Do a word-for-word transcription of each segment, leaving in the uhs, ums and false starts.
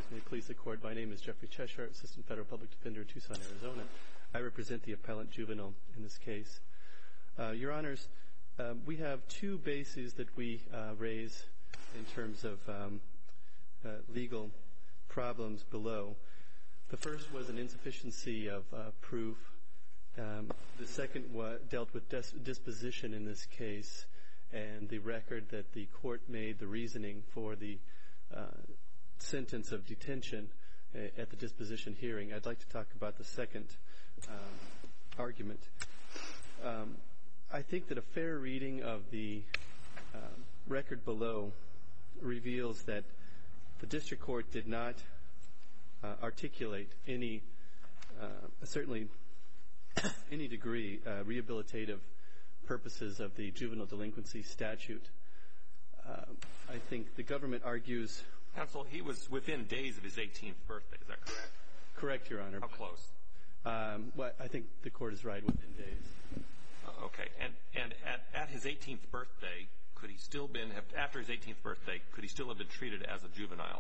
May it please the Court, my name is Jeffrey Cheshire, Assistant Federal Public Defender in Tucson, Arizona. I represent the appellant juvenile in this case. Uh, Your Honors, uh, we have two bases that we uh, raise in terms of um, uh, legal problems below. The first was an insufficiency of uh, proof. Um, the second wa- dealt with dis- disposition in this case and the record that the court made, the reasoning for the uh, sentence of detention uh, at the disposition hearing. I'd like to talk about the second um, argument. Um, I think that a fair reading of the uh, record below reveals that the district court did not uh, articulate any, uh, certainly any degree, uh, rehabilitative purposes of the juvenile delinquency statute. Uh, I think the government argues... Counsel, he was within days of his eighteenth birthday, is that correct? Correct, Your Honor. How close? Um, well, I think the court is right, within days. Uh, okay, and, and at, at his eighteenth birthday, could he still been, have, after his eighteenth birthday, could he still have been treated as a juvenile?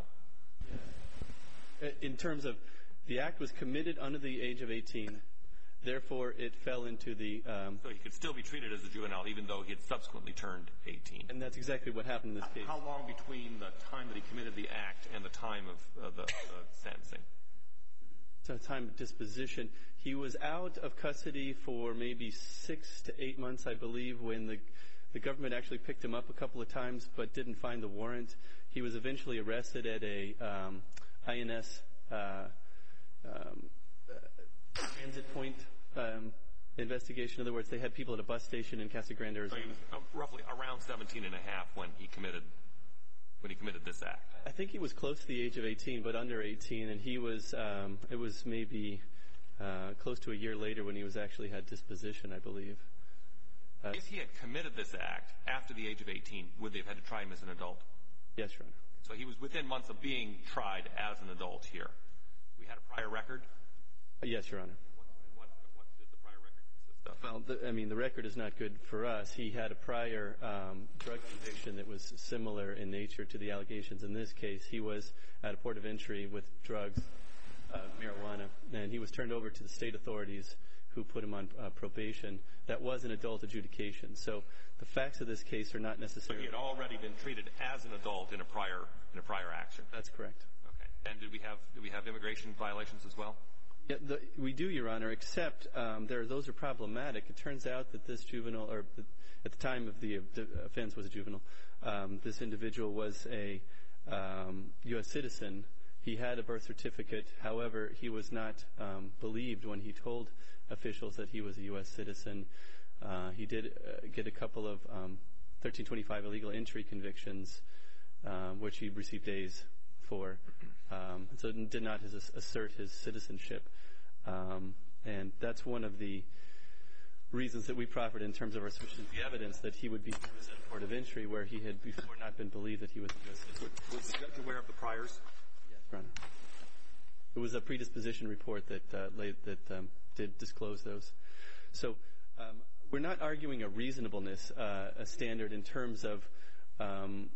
In terms of, the act was committed under the age of eighteen, therefore it fell into the... Um, so he could still be treated as a juvenile even though he had subsequently turned eighteen. And that's exactly what happened in this case. How long between the time that he committed the act and the time of uh, the uh, sentencing? The time of disposition. He was out of custody for maybe six to eight months, I believe, when the the government actually picked him up a couple of times but didn't find the warrant. He was eventually arrested at a um, I N S uh, um, uh, transit point um, investigation. In other words, they had people at a bus station in Casa Grande, Arizona. So he was uh, roughly around seventeen and a half when he committed when he committed this act. I think he was close to the age of eighteen, but under eighteen, and he was, um, it was maybe uh, close to a year later when he was actually had disposition, I believe. Uh, if he had committed this act after the age of eighteen, would they have had to try him as an adult? Yes, Your Honor. So he was within months of being tried as an adult here. We had a prior record? Uh, yes, Your Honor. What, what, what did the prior record consist of? Well, the, I mean, the record is not good for us. He had a prior um, drug conviction that was similar in nature to the allegations in this case. He was at a port of entry with drugs, uh, marijuana, and he was turned over to the state authorities who put him on uh, probation. That was an adult adjudication. So the facts of this case are not necessarily... But he had already been treated as an adult in a prior in a prior action. That's correct. Okay. And did we have did we have immigration violations as well? Yeah, the, we do, Your Honor, except um, there, those are problematic. It turns out that this juvenile, or at the time of the, the offense was a juvenile, um, this individual was a um, U S citizen. He had a birth certificate. However, he was not um, believed when he told officials that he was a U S citizen. Uh, he did uh, get a couple of um, thirteen twenty-five illegal entry convictions, um, which he received days for. Um, so did not his, assert his citizenship. Um, and that's one of the reasons that we proffered in terms of our sufficiency evidence that he would be at a port of entry where he had before not been believed that he was a U S citizen. Was the judge aware of the priors? Yes, Your Honor. It was a predisposition report that uh, laid, that um, did disclose those. So um, we're not arguing a reasonableness uh, a standard in terms of um,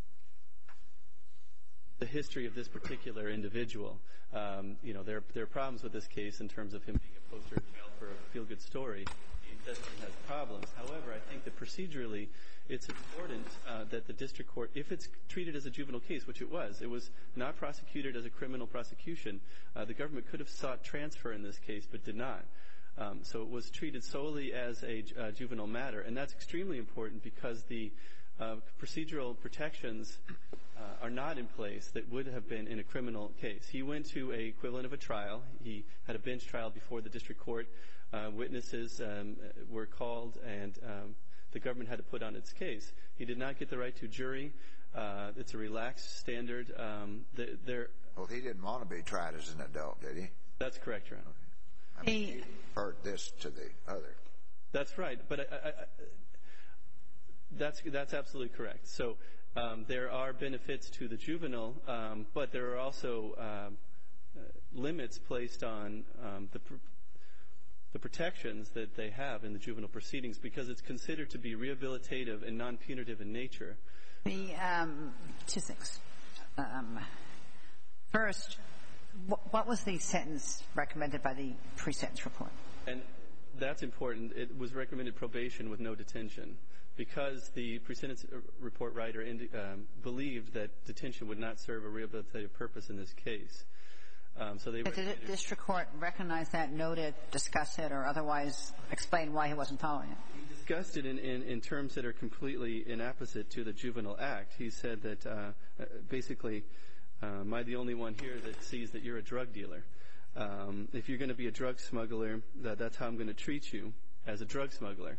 the history of this particular individual. Um, you know, there, there are problems with this case in terms of him being a poster child for a feel-good story. He definitely has problems. However, I think that procedurally it's important uh, that the district court, if it's treated as a juvenile case, which it was, it was not prosecuted as a criminal prosecution. Uh, the government could have sought transfer in this case, but did not. Um, so it was treated solely as a uh, juvenile matter, and that's extremely important because the uh, procedural protections uh, are not in place that would have been in a criminal case. He went to a equivalent of a trial. He had a bench trial before the district court. Uh, witnesses um, were called, and um, the government had to put on its case. He did not get the right to jury. Uh, it's a relaxed standard. Um, the, there. Well, he didn't want to be tried as an adult, did he? That's correct, Your Honor. Okay. I mean, he preferred this to the other. That's right, but I, I, I, that's that's absolutely correct. So um, there are benefits to the juvenile, um, but there are also um, uh, limits placed on um, the pr- the protections that they have in the juvenile proceedings because it's considered to be rehabilitative and non-punitive in nature. The um, two things. Um, First, wh- what was the sentence recommended by the pre-sentence report? And that's important. It was recommended probation with no detention because the pre-sentence report writer indi- um, believed that detention would not serve a rehabilitative purpose in this case. Um, so they Did the district court recognize that, note it, discuss it, or otherwise explain why he wasn't following it? He discussed it in, in, in terms that are completely inapposite to the Juvenile Act. He said that uh, basically, uh, am I the only one here that sees that you're a drug dealer? Um, if you're going to be a drug smuggler, that, that's how I'm going to treat you, as a drug smuggler.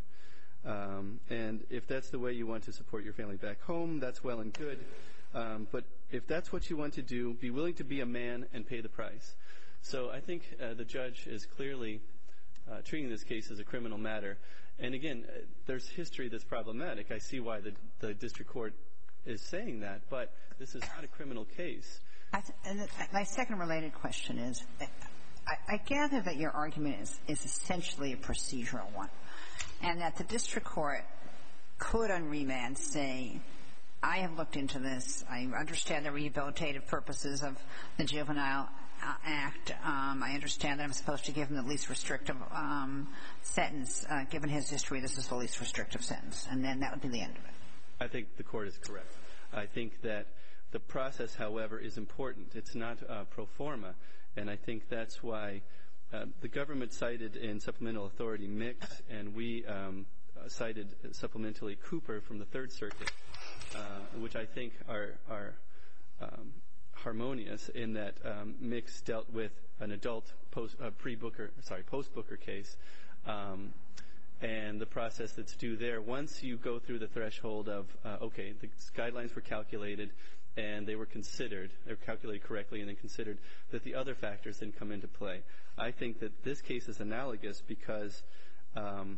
Um, and if that's the way you want to support your family back home, that's well and good. Um, but if that's what you want to do, be willing to be a man and pay the price. So I think uh, the judge is clearly uh, treating this case as a criminal matter. And again, uh, there's history that's problematic. I see why the, the district court is saying that, but this is not a criminal case. I th- and th- my second related question is, I, I gather that your argument is, is essentially a procedural one, and that the district court could on remand say, I have looked into this. I understand the rehabilitative purposes of the Juvenile uh, Act. Um, I understand that I'm supposed to give him the least restrictive um, sentence. Uh, given his history, this is the least restrictive sentence. And then that would be the end of it. I think the court is correct. I think that the process, however, is important. It's not uh, pro forma. And I think that's why uh, the government cited in Supplemental Authority Mix, and we um, cited supplementally Cooper from the Third Circuit, Uh, which I think are, are um, harmonious in that um, Mix dealt with an adult post, uh, pre-Booker, sorry, post-Booker case, um, and the process that's due there. Once you go through the threshold of, uh, okay, the guidelines were calculated and they were considered, they were calculated correctly and then considered, that the other factors then come into play. I think that this case is analogous because um,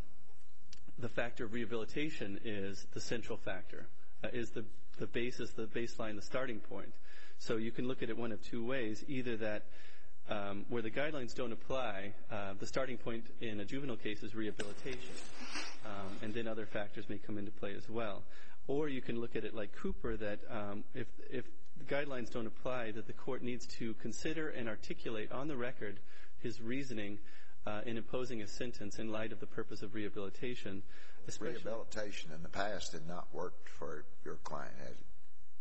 the factor of rehabilitation is the central factor. Uh, is the, the basis, the baseline, the starting point. So you can look at it one of two ways, either that um, where the guidelines don't apply, uh, the starting point in a juvenile case is rehabilitation, um, and then other factors may come into play as well. Or you can look at it like Cooper, that um, if, if the guidelines don't apply, that the court needs to consider and articulate on the record his reasoning uh, in imposing a sentence in light of the purpose of rehabilitation. Rehabilitation in the past had not worked for your client, has it?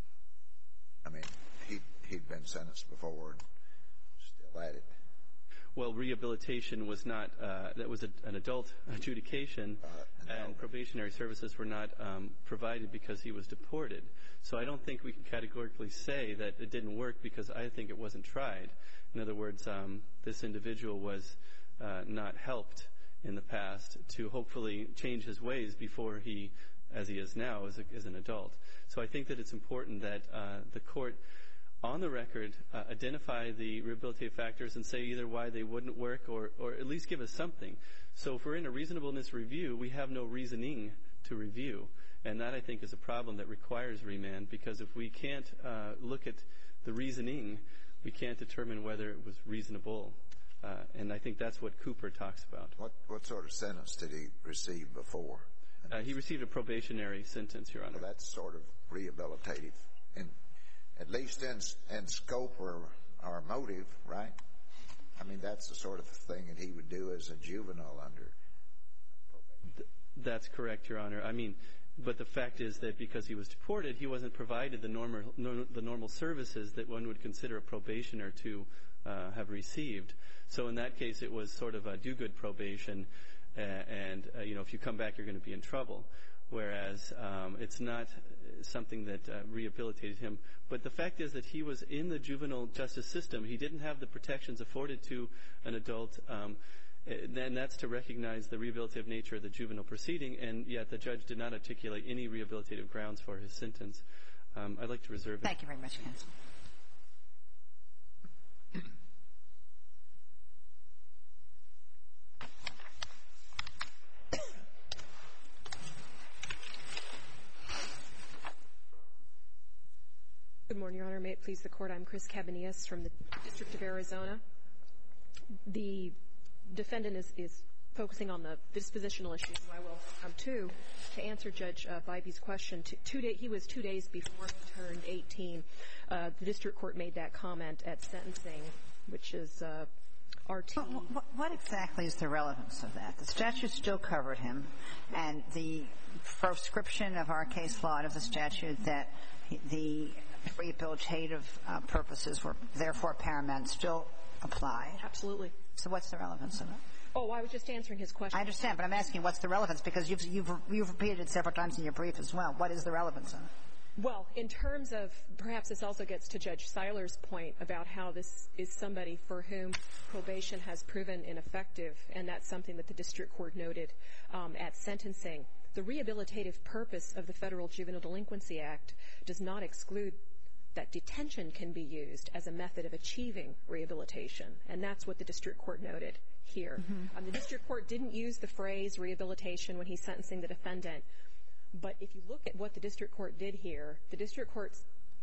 I mean, he, he'd been sentenced before and still at it. Well, rehabilitation was not, uh, that was a, an adult adjudication, uh, and probationary services were not um, provided because he was deported. So I don't think we can categorically say that it didn't work because I think it wasn't tried. In other words, um, this individual was uh, not helped in the past to hopefully change his ways before he, as he is now, as, a, as an adult. So I think that it's important that uh, the court, on the record, uh, identify the rehabilitative factors and say either why they wouldn't work or, or at least give us something. So if we're in a reasonableness review, we have no reasoning to review. And that, I think, is a problem that requires remand, because if we can't uh, look at the reasoning, we can't determine whether it was reasonable. Uh, and I think that's what Cooper talks about. What what sort of sentence did he receive before? Uh, he received a probationary sentence, Your Honor. Well, that's sort of rehabilitative, in, at least in, in scope or, or motive, right? I mean, that's the sort of thing that he would do as a juvenile under probation. Th- that's correct, Your Honor. I mean, but the fact is that because he was deported, he wasn't provided the normal, no, the normal services that one would consider a probationer to uh, have received. So in that case, it was sort of a do-good probation, uh, and, uh, you know, if you come back, you're going to be in trouble, whereas um, it's not something that uh, rehabilitated him. But the fact is that he was in the juvenile justice system. He didn't have the protections afforded to an adult, um, and that's to recognize the rehabilitative nature of the juvenile proceeding, and yet the judge did not articulate any rehabilitative grounds for his sentence. Um, I'd like to reserve that. Thank you very much, counsel. Good morning, Your Honor. May it please the Court. I'm Chris Cabanillas from the District of Arizona. The defendant is, is focusing on the dispositional issues, I will um, too. To answer Judge uh, Bybee's question, two, two day, he was two days before he turned eighteen. Uh, the district court made that comment at sentencing, which is uh, R T. What, what exactly is the relevance of that? The statute still covered him, and the proscription of our case law of the statute that the rehabilitative uh, purposes were therefore paramount still applied. Absolutely. So what's the relevance of it? Oh, I was just answering his question. I understand, but I'm asking what's the relevance, because you've, you've, you've repeated it several times in your brief as well. What is the relevance of it? Well, in terms of, perhaps this also gets to Judge Seiler's point about how this is somebody for whom probation has proven ineffective, and that's something that the district court noted um, at sentencing. The rehabilitative purpose of the Federal Juvenile Delinquency Act does not exclude that detention can be used as a method of achieving rehabilitation, and that's what the district court noted here. Mm-hmm. Um, the district court didn't use the phrase rehabilitation when he's sentencing the defendant, but if you look at what the district court did here, the district court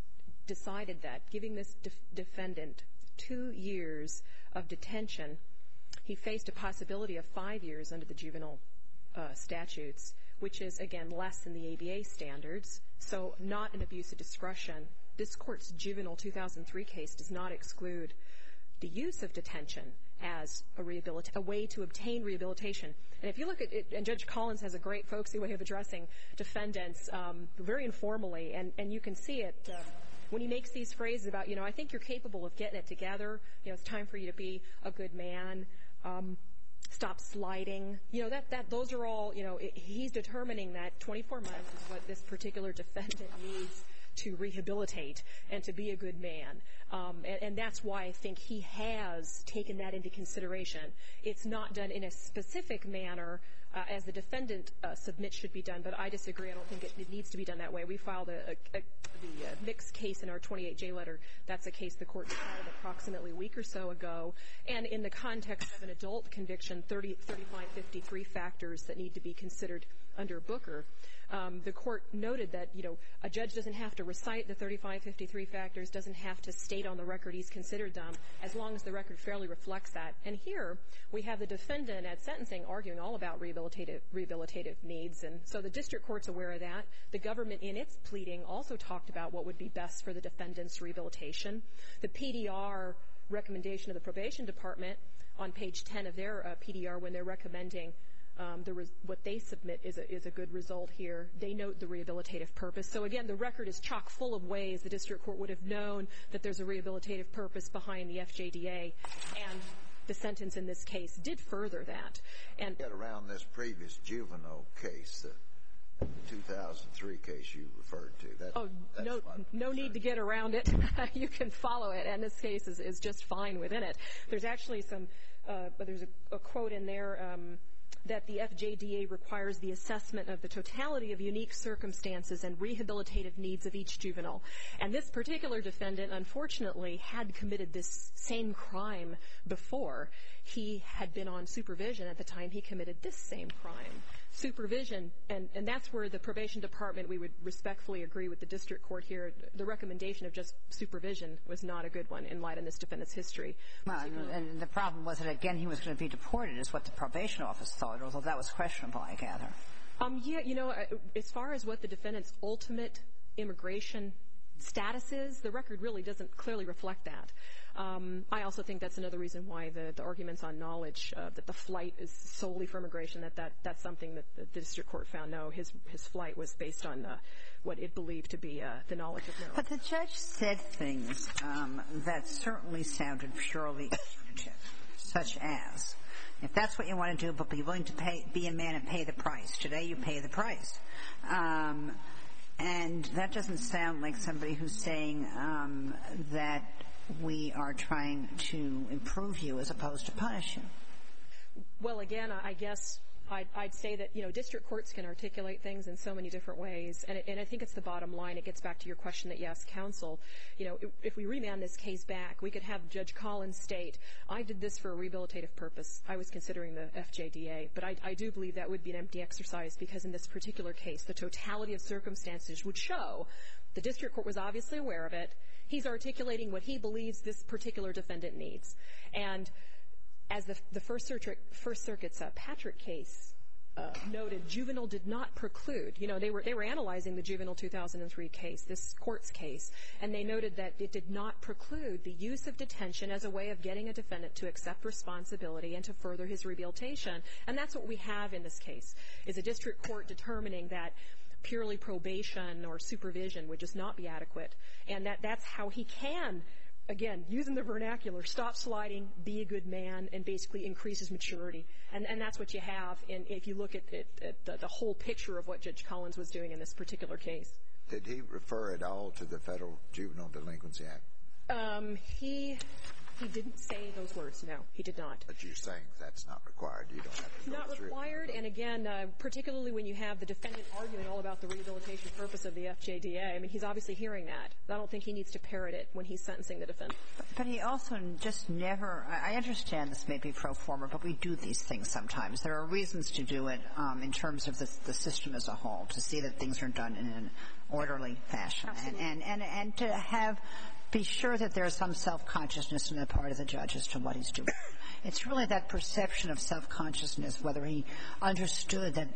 decided that giving this def- defendant two years of detention, he faced a possibility of five years under the juvenile uh, statutes, which is, again, less than the A B A standards, so not an abuse of discretion. This court's juvenile two thousand three case does not exclude the use of detention as a, rehabilita- a way to obtain rehabilitation. And if you look at it, and Judge Collins has a great folksy way of addressing defendants um, very informally, and, and you can see it uh, when he makes these phrases about, you know, I think you're capable of getting it together. You know, it's time for you to be a good man. Um, stop sliding. You know, that, that, those are all, you know, it, he's determining that twenty-four months is what this particular defendant needs to rehabilitate and to be a good man. Um, and, and that's why I think he has taken that into consideration. It's not done in a specific manner uh, as the defendant uh, submits should be done, but I disagree. I don't think it, it needs to be done that way. We filed a, a, a, the uh, Mix case in our twenty-eight J letter. That's a case the court filed approximately a week or so ago. And in the context of an adult conviction, thirty, thirty-five fifty-three factors that need to be considered under Booker. Um, the court noted that, you know, a judge doesn't have to recite the thirty-five fifty-three factors, doesn't have to state on the record he's considered them, as long as the record fairly reflects that. And here we have the defendant at sentencing arguing all about rehabilitative, rehabilitative needs. And so the district court's aware of that. The government in its pleading also talked about what would be best for the defendant's rehabilitation. The P D R recommendation of the probation department on page ten of their uh, P D R when they're recommending Um, the res- what they submit is a, is a good result here. They note the rehabilitative purpose. So again, the record is chock full of ways the district court would have known that there's a rehabilitative purpose behind the F J D A, and the sentence in this case did further that. And get around this previous juvenile case, the two thousand three case you referred to. That, oh, that's no, no need to get around it. You can follow it, and this case is, is just fine within it. There's actually some, uh, there's a, a quote in there. Um, that the F J D A requires the assessment of the totality of unique circumstances and rehabilitative needs of each juvenile. And this particular defendant, unfortunately, had committed this same crime before. He had been on supervision at the time he committed this same crime. Supervision, and, and that's where the probation department, we would respectfully agree with the district court here, the recommendation of just supervision was not a good one in light of this defendant's history. Well, and, and the problem was that, again, he was going to be deported is what the probation office thought, although that was questionable, I gather. Um, yeah, you know, as far as what the defendant's ultimate immigration status is, the record really doesn't clearly reflect that. Um, I also think that's another reason why the, the arguments on knowledge, uh, that the flight is solely for immigration, that, that that's something that the district court found. No, his his flight was based on uh, what it believed to be uh, the knowledge of marijuana. But the judge said things um, that certainly sounded purely punitive, such as, if that's what you want to do, but be willing to pay, be a man and pay the price. Today you pay the price. Um, and that doesn't sound like somebody who's saying um, that we are trying to improve you as opposed to punish you. Well, again, I guess I'd, I'd say that, you know, district courts can articulate things in so many different ways, and, it, and I think it's the bottom line. It gets back to your question that you asked counsel. You know, if, if we remand this case back, we could have Judge Collins state, I did this for a rehabilitative purpose. I was considering the F J D A, but I, I do believe that would be an empty exercise because in this particular case, the totality of circumstances would show the district court was obviously aware of it. He's articulating what he believes this particular defendant needs. And as the, the First, Circuit, First Circuit's uh, Patrick case uh, noted, juvenile did not preclude. You know, they were they were analyzing the juvenile two thousand three case, this court's case, and they noted that it did not preclude the use of detention as a way of getting a defendant to accept responsibility and to further his rehabilitation. And that's what we have in this case, is a district court determining that purely probation or supervision would just not be adequate, and that that's how he can, again, using the vernacular, stop sliding, be a good man, and basically increase his maturity. And, and that's what you have in, if you look at, at, at the, the whole picture of what Judge Collins was doing in this particular case. Did he refer at all to the Federal Juvenile Delinquency Act? Um, he he didn't say those words, no. He did not. But you're saying that's not required. You don't have to go Not through required, it. and again, uh, particularly when you have the defendant arguing all about the rehabilitation purpose of the F J D A, I mean, he's obviously hearing that. I don't think he needs to parrot it when he's sentencing the defendant. But, but he also just never – I understand this may be pro forma, but we do these things sometimes. There are reasons to do it um, in terms of the, the system as a whole, to see that things are done in an orderly fashion. And, and, and, and to have – be sure that there's some self-consciousness on the part of the judge as to what he's doing. It's really that perception of self-consciousness, whether he understood that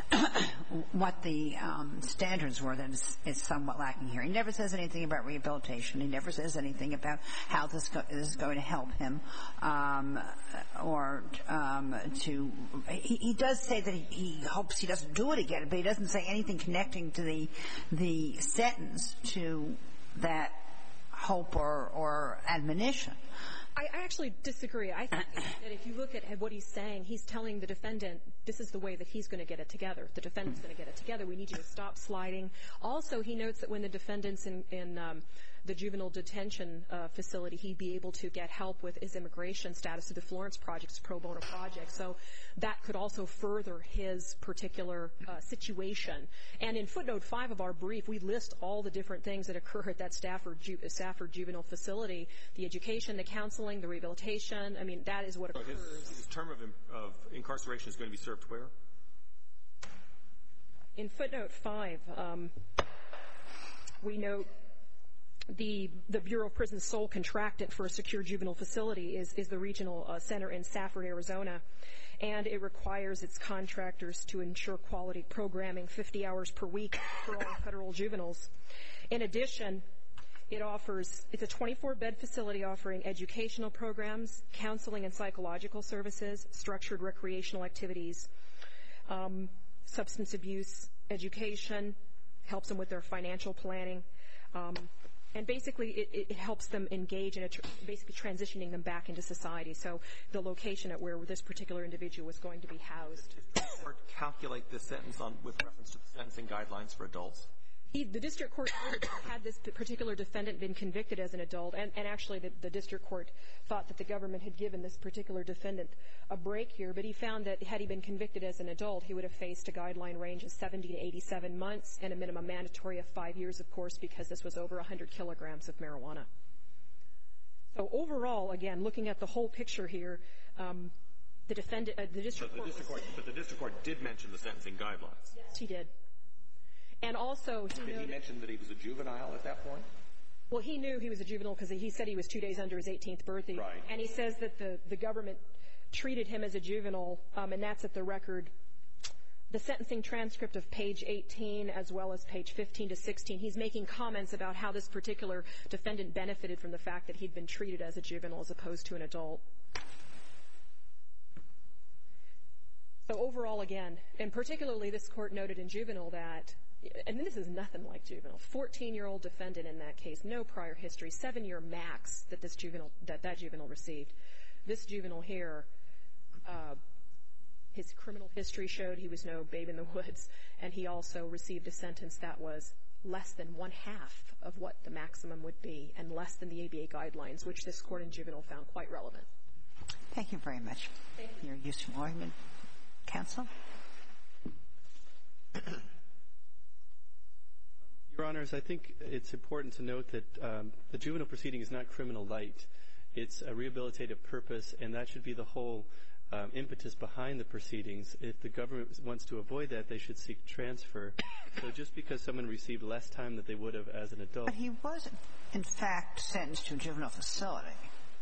what the um, standards were, that is, is somewhat lacking here. He never says anything about rehabilitation. He never says anything about how this, go- this is going to help him um, or um, to – he, he does say that he, he hopes he doesn't do it again, but he doesn't say anything connecting to the the sentence to that hope or, or admonition. I, I actually disagree. I think that if you look at what he's saying, he's telling the defendant this is the way that he's going to get it together. The defendant's going to get it together. We need you to stop sliding. Also, he notes that when the defendant's in, in um, the juvenile detention uh, facility, he'd be able to get help with his immigration status through the Florence Project, his pro bono project. So that could also further his particular uh, situation. And in footnote five of our brief, we list all the different things that occur at that Stafford, Ju- Stafford juvenile facility, the education, the counseling, the rehabilitation. I mean, that is what occurs. So his, his term of, of incarceration is going to be served where? In footnote five, um, we note the the Bureau of Prisons' sole contractant for a secure juvenile facility is, is the regional uh, center in Stafford, Arizona, and it requires its contractors to ensure quality programming fifty hours per week for all federal juveniles. In addition, it offers, it's a twenty-four bed facility offering educational programs, counseling and psychological services, structured recreational activities, um, substance abuse education, helps them with their financial planning, um, and basically it, it helps them engage in a tr- basically transitioning them back into society. So the location at where this particular individual was going to be housed. Did the court calculate this sentence on with reference to the sentencing guidelines for adults? He, the district court noted that had this particular defendant been convicted as an adult, and, and actually the, the district court thought that the government had given this particular defendant a break here, but he found that had he been convicted as an adult, he would have faced a guideline range of seventy to eighty-seven months and a minimum mandatory of five years, of course, because this was over one hundred kilograms of marijuana. So overall, again, looking at the whole picture here, um, the defendant, uh, the district, but the court, district court, but the district court did mention the sentencing guidelines. Yes, he did. And also, he Did noted, he mention that he was a juvenile at that point? well, he knew he was a juvenile because he said he was two days under his eighteenth birthday. Right. And he says that the, the government treated him as a juvenile, um, and that's at the record. The sentencing transcript of page eighteen as well as page fifteen to sixteen, he's making comments about how this particular defendant benefited from the fact that he'd been treated as a juvenile as opposed to an adult. So overall, again, and particularly this court noted in juvenile that, and this is nothing like juvenile, fourteen-year-old defendant in that case, no prior history, seven-year max that this juvenile, that that juvenile received. This juvenile here, uh, his criminal history showed he was no babe in the woods, and he also received a sentence that was less than one half of what the maximum would be and less than the A B A guidelines, which this court in juvenile found quite relevant. Thank you very much for your useful argument. Counsel? Your Honors, I think it's important to note that um, the juvenile proceeding is not criminal light. It's a rehabilitative purpose, and that should be the whole um, impetus behind the proceedings. If the government wants to avoid that, they should seek transfer. So just because someone received less time than they would have as an adult. But he was, in fact, sentenced to a juvenile facility.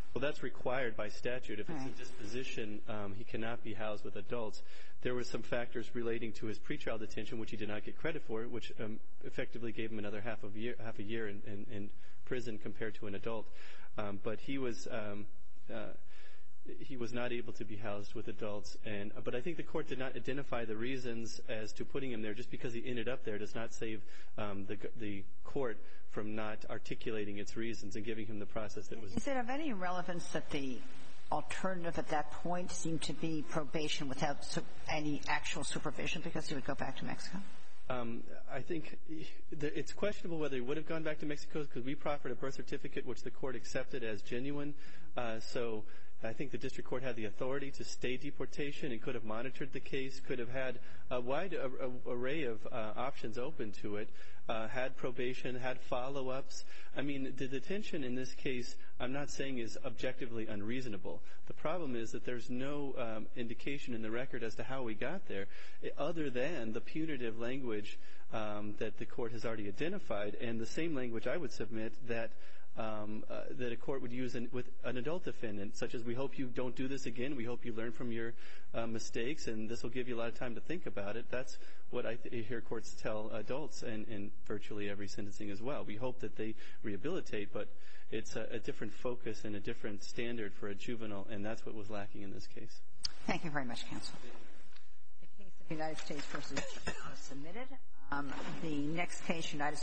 Well, that's required by statute. If it's Right. a disposition, um, he cannot be housed with adults. There were some factors relating to his pretrial detention, which he did not get credit for, which um, effectively gave him another half of year, half a year in, in, in prison compared to an adult. Um, but he was um, uh, he was not able to be housed with adults. And but I think the court did not identify the reasons as to putting him there. Just because he ended up there does not save um, the the court from not articulating its reasons and giving him the process that was. Is it of any relevance that the alternative at that point seemed to be probation without su- any actual supervision because he would go back to Mexico? Um, I think it's questionable whether he would have gone back to Mexico because we proffered a birth certificate which the court accepted as genuine. Uh, so I think the district court had the authority to stay deportation and could have monitored the case, could have had a wide a, a, array of uh, options open to it, uh, had probation, had follow-ups. I mean, the detention in this case, I'm not saying is objectively unreasonable. The problem is that there's no um, indication in the record as to how we got there, other than the punitive language um, that the court has already identified, and the same language I would submit that Um, uh, that a court would use in, with an adult defendant, such as we hope you don't do this again, we hope you learn from your uh, mistakes, and this will give you a lot of time to think about it. That's what I th- hear courts tell adults in, in virtually every sentencing as well. We hope that they rehabilitate, but it's a, a different focus and a different standard for a juvenile, and that's what was lacking in this case. Thank you very much, counsel. The case of United States versus is submitted. Um, the next case, United